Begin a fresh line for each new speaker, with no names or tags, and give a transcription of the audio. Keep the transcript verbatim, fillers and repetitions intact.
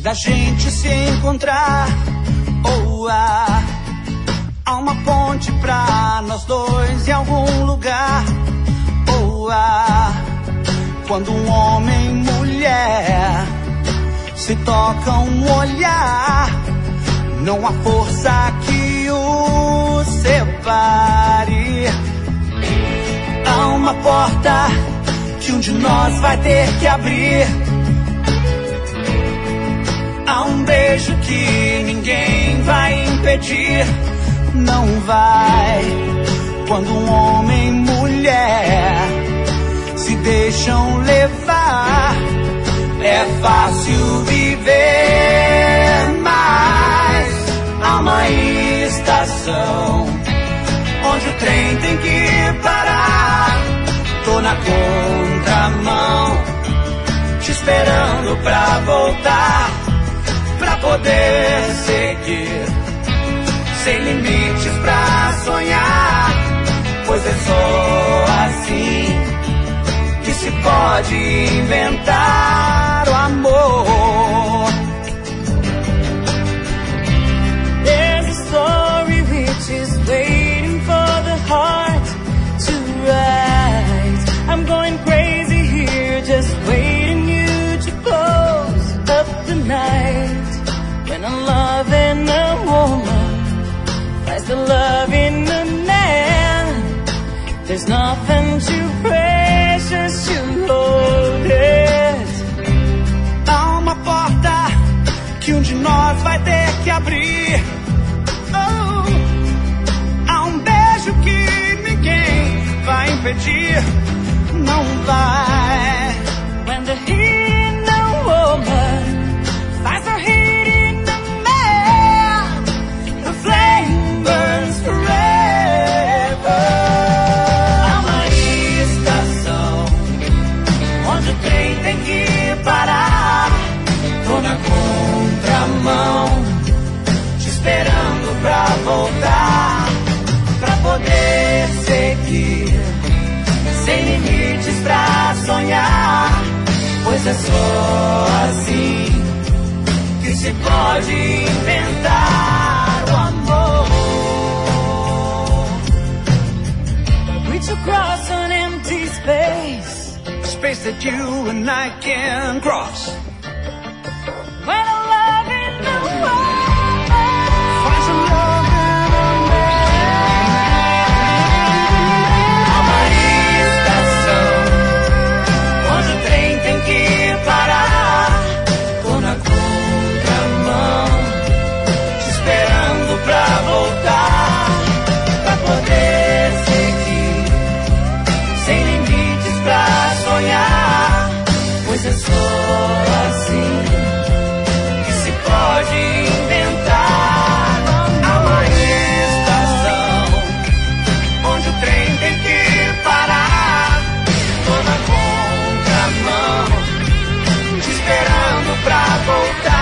da gente se encontrar. Oh, ah, há uma ponte pra nós dois em algum lugar. Oh, ah, quando um homem e mulher se tocam um olhar, não há força que os separe. Há uma porta que um de nós vai ter que abrir. Há um beijo que ninguém vai impedir. Não vai. Quando um homem e mulher se deixam levar, é fácil viver. Mas há uma estação onde o trem tem que parar. Tô na contramão, te esperando pra voltar, pra poder seguir, sem limites pra sonhar. Pois é só assim que se pode inventar o amor.
There's a story which is waiting for the heart to write. I'm going crazy here, just waiting you to close up the night. When I'm loving a woman, that's the love in a man. There's nothing too precious to hold it.
Há uma porta que um de nós vai ter que abrir. Oh, há um beijo que ninguém vai impedir. Não vai.
When the heat in the woman finds her heat in the man, the flame burns forever.
Há uma estação onde o trem tem que parar. Tô na contramão, te esperando pra voltar, pra poder seguir, sem limites pra sonhar. Pois é só assim que se pode inventar o amor.
Reach across an empty space,
Space that you and I can cross.
when I'm loving the world.
Find some love in a man. Há uma estação onde o trem tem que parar. Tô na contramão, te esperando pra voltar, pra poder seguir, sem limites pra sonhar. Pois é só assim que se pode inventar. Há uma estação onde o trem tem que parar. Tô na contramão, te esperando pra voltar.